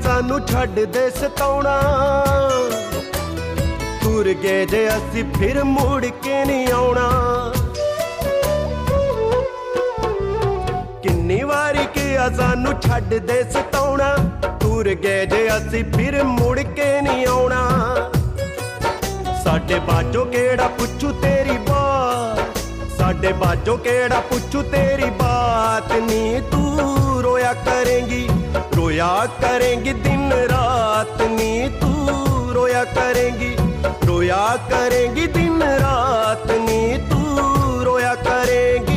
सानू छड्ड दे सताउणा, तुर गए जे असी फिर मुड़ के नहीं आउणा। किन्नी वारी किया सानू छड्ड दे सताउणा, तुर गए जे असी फिर मुड़ के नहीं आउणा। साडे बाजो केड़ा पुछू तेरी बात, साडे बाजो केड़ा पुछू तेरी बात नी। तू रोया करेंगी, रोया करेंगी दिन रात नी। तू रोया करेंगी, रोया करेंगी दिन रात नी। तू रोया करेंगी।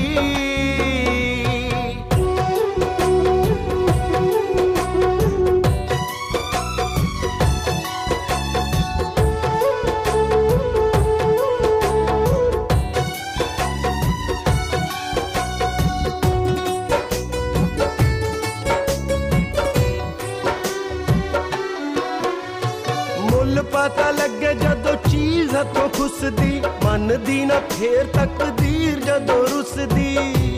पता लगे जदों चीज हथों खुसदी, मन दी ना फेर तकदीर जदों रुसदी।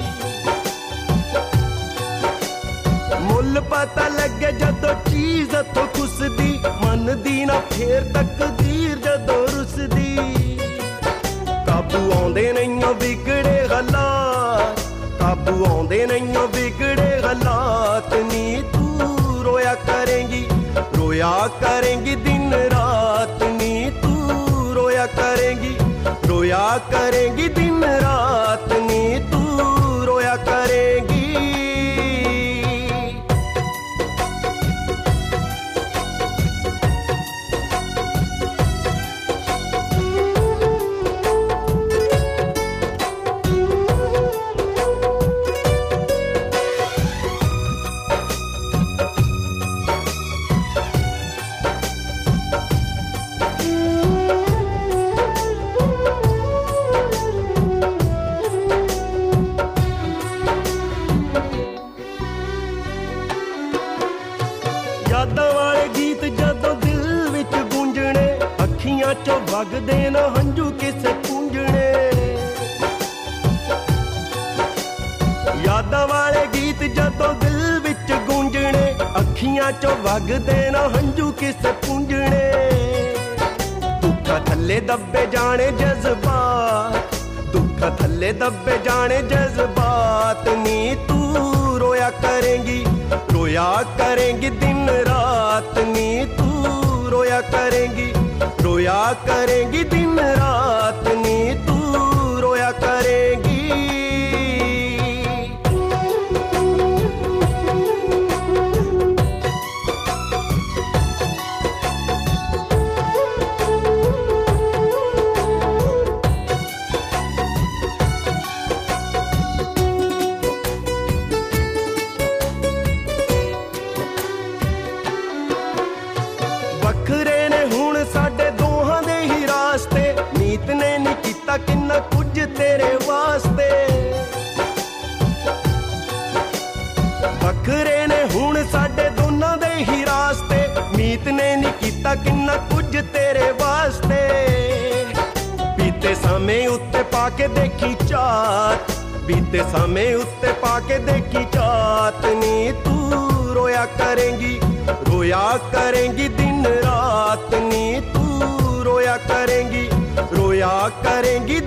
मुल पता लगे जदों चीज हथों खुसदी, मन दी ना फेर तकदीर जदों रुसदी। काबू आउंदे नहीं बिगड़े हालात, काबू आउंदे नहीं बिगड़े हालात नी। तू रोया करेंगी, रोया करेंगी दिन रात नी। तू रोया करेंगी, रोया करेंगी दिन रात नी। तू रोया करेंगी। यादां वाले गीत जदों दिल विच गूंजणे, अखियां चों वगदे ना हंझू किसे पूंजणे। यादां वाले गीत जदों दिल विच गूंजणे, अखियां चों वगदे ना हंझू किसे पूंजणे। दुखा थल्ले दबे जाने जज्बात, दुखा थल्ले दबे जाने जज्बात नी। तू रोया करेंगी, रोया करेंगी दिन रात नी। तू रोया करेंगी, रोया करेंगी दिन रात नी। तू रोया करेंगी। वखरे ने हुण साडे दोहां दे ही रास्ते, नीत ने नहीं कीता किन्ना कुछ तेरे वास्ते। वखरे ने हुण साडे दोनां दे ही रास्ते, मीत ने नहीं कीता किन्ना कुछ तेरे वास्ते। बीते समय उत्ते पाके देखी चात, बीते समय उत्ते पाके देखी चात नी। तू रोया करेंगी, रोया करेंगी दिन रात नी। तू रोया करेंगी, रोया करेंगी